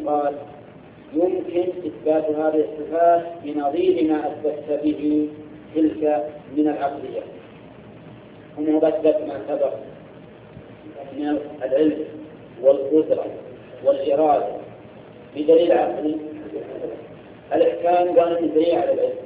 قال يمكن إثبات هذه الصفات بنظير ما أثبت به تلك من العقلية، هم أثبت ما سبق من العلم والقدرة والإرادة بدليل عقلي. الإحكام قال من دليل على العلم،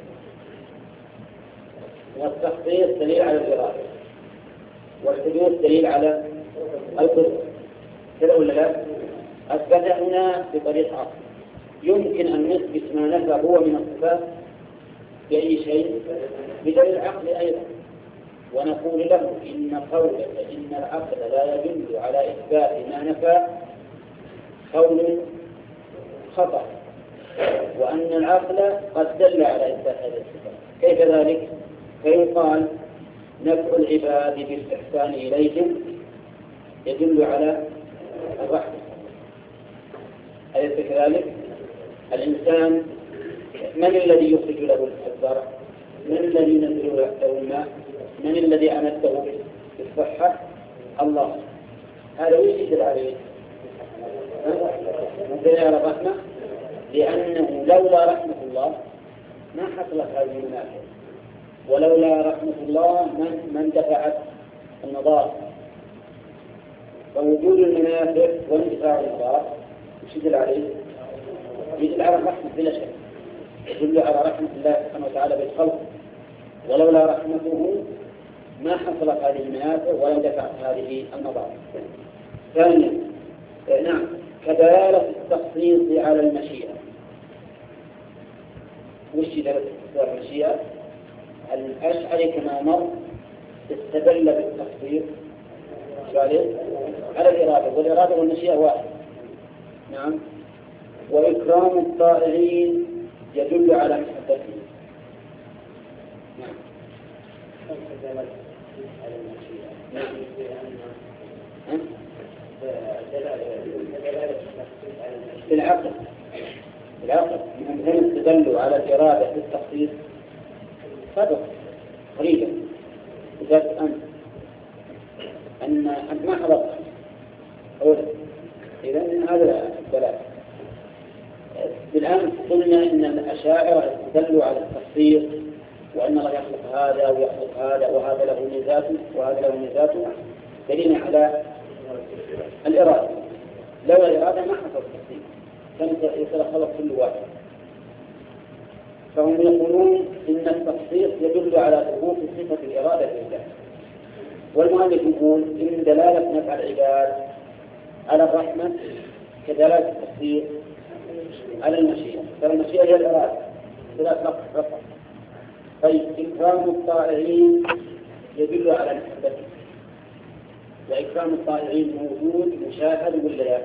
والتخطيط دليل على الإرادة، والحدوث دليل على القدرة، كذا ولا لا؟ أثبت هنا بطريقة عقل. يمكن أن نثبت ما نفى هو من الصفات بأي شيء بدليل العقل أيضا، ونقول له إن قولك إن العقل لا يدل على إثبات ما نفى قول خطأ، وأن العقل قد دل على إثبات هذه الصفات. كيف ذلك؟ فيقال نفع العباد بالإحسان إليهم يدل على الرحمة، أليس كذلك؟ الإنسان من الذي يخرج له الزرع؟ من الذي ينزل له الماء؟ من الذي أمده بالصحة؟ الله. هذا يدل عليه يدل على الرحمة، لأنه لولا رحمة الله ما حصلت هذه المنافع، ولولا رحمة الله من دفعت النظار. فوجود المنافع واندفاع النظار وش يدل عليه؟ يدل على الرحمة بلا شك، يدل على رحمة الله سبحانه وتعالى بالخلق، ولولا رحمته ما حصلت هذه المنافع ولا دفعت هذه النظار. ثانيا نعم كدلالة التخصيص على المشيئة. وش دلالة المشيئة؟ الأشعري كما مر استدل بالتخصيص على الإرادة، والإرادة والمشيئة واحد. نعم. وإكرام الطائعين يدل على محبته. نعم. نعم. بالعقل من استدلوا على الإرادة في التخصيص صدق قريبا. إذا أنت ما حضرت أولا، إذا هذا الدلالة. بالآن قلنا إن الأشاعرة استدلوا على التخصيص، وأن الله يخلق هذا ويخلق هذا، وهذا له ميزاته وهذا له ميزاته، دليل على الإرادة. لو الإرادة ما حصل التخصيص كان يتخلق كل واحد. فهم يقولون إن التخصيص يدل على ثبوت صفة الإرادة لله. والمؤلف يقول إن دلالة نفع العباد على الرحمة كدلالة التخصيص على المشيئة، فالمشيئة هي الإرادة ثلاث فقط. طيب إكرام الطائعين يدل على محبته، وإكرام الطائعين موجود مشاهد ولا لا؟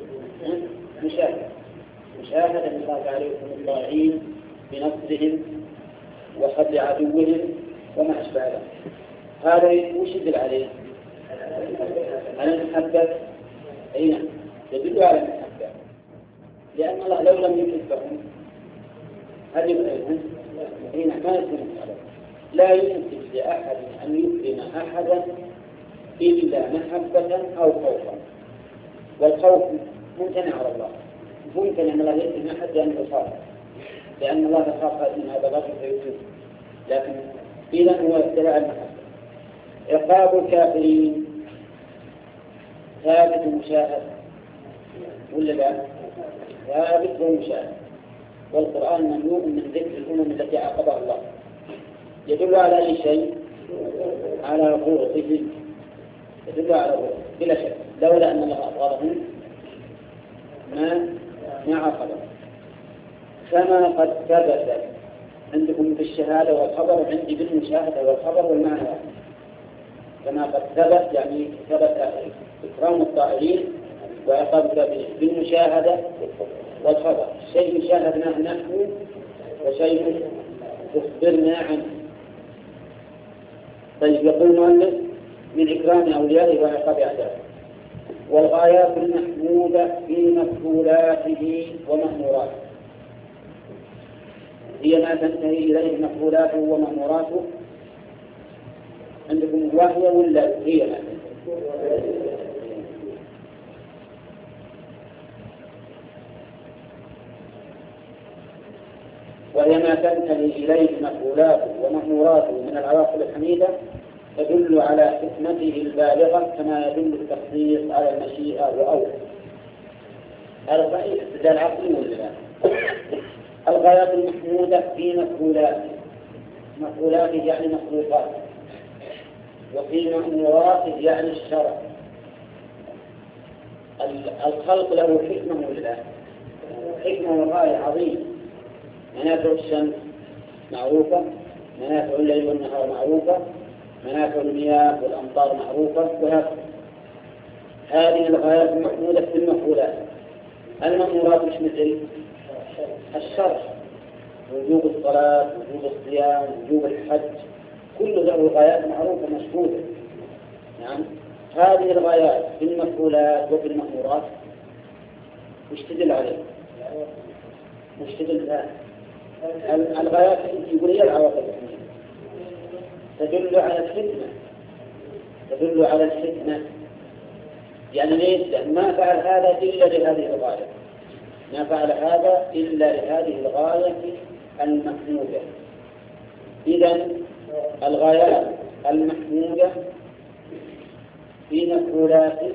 مشاهد أن الله عليكم الطائعين بنصرهم وخذل عدوهم وما أشبه ذلك. هذا وش يدل عليه؟ على المحبة. أين يدل على المحبة، لأن الله لو لم يحبهم هل يبقى هنا ما يكون لا يمكن لأحد أن يكرم أحدا إلا محبة أو خوفا، والخوف ممتنع على الله، ممكن أن الله يكرم أحد لأن يخاف، لأن الله يخاف من هذا الرجل فيكرمه، لكن إذا هو ابتلاء المحبة. عقاب الكافرين ثابت مشاهد ولا لا؟ ثابت ومشاهد، والقرآن مملوء من ذكر الأمم التي عاقبها الله. يدل على أي شيء؟ على غرضه، يدل على غرضه بلا شك. لولا أن الله أبغضهم ما عاقبهم. كما قد ثبت عندكم بالشهادة والخبر، عندي بالمشاهدة والخبر والمعنى. كما قد ثبت يعني ثبت إكرام الطائعين وعقاب الكافرين بالمشاهدة والخبر. شيء شاهدناه نحن وشيء أخبرنا عنه. طيب يقول المؤلف من إكرام أوليائه وعقاب أعدائه. والغايات المحمودة في مفعولاته ومأموراته هي ما تنتهي إليه مفعولاته ومأموراته. عندكم وهي ولا هي؟ وهي ما تنتهي إليه مفعولاته ومأموراته من العواقب الحميدة تدل على حكمته البالغة كما يدل التخصيص على المشيئة وأول. هذا صحيح استدلال عقلي ولا لا؟ الغايات المحمودة في مفعولاته، مفعولاته يعني مخلوقاته، وفي مأموراته يعني الشرع. الخلق له حكمة ولا لا؟ حكمة وغاية عظيمة. منافع الشمس معروفة، منافع الليل والنهار معروفة، منافع المياه والأمطار معروفة، وهكذا. هذه الغايات المحمودة في المفعولات. المأمورات مش مثل الشرع، وجوب الصلاة، وجوب الصيام، وجوب الحج، كل ذو غايات معروفة مشهودة. نعم. هذه الغايات في المفعولات وفي المأمورات وش تدل عليه؟ وش تدل لها؟ الغايات يقول هي العواقب تدل على الحكمة، تدل على الحكمة. يعني ليش؟ لأن ما فعل هذا إلا لهذه الغاية، ما فعل هذا إلا لهذه الغاية المحمودة. إذن الغايات المحمودة في مفعولاته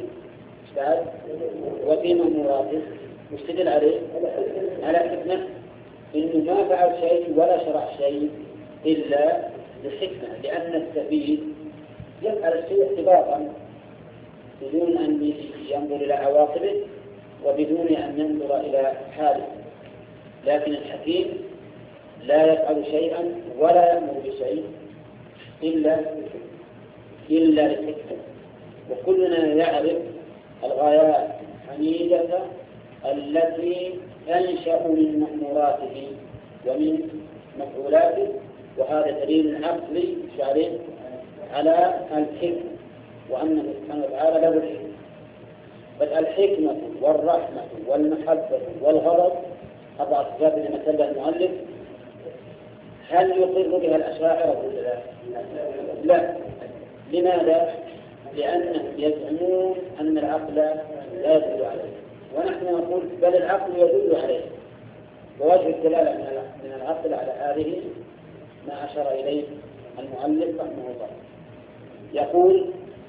وفي مأموراته مستدل عليه على حكمة، إنه ما فعل شيء ولا شرع شيء إلا لحكمة، لأن السبيل يفعل الشيء احتباطا بدون أن ينظر إلى عواقبه وبدون أن ينظر إلى حاله. لكن الحكيم لا يفعل شيئا ولا يأمر بشيء إلا لحكمة. وكلنا يعرف الغايات الحميدة التي تنشأ من مأموراته ومن مفعولاته، وهذا دليل عقلي شرعي على الحكمة، وأنه سبحانه وتعالى له الحكمة. بل الحكمة والرحمة والمحبة والغضب أربع صفات لما تبع المؤلف، هل يقر بها الأشاعرة ولا لا؟ لا. لماذا؟ لأنهم يزعمون أن العقل لا يدل عليه، ونحن نقول بل العقل يدل عليه. ووجه الدلالة من العقل على هذه ما أشار إليه المؤلف رحمه الله. يقول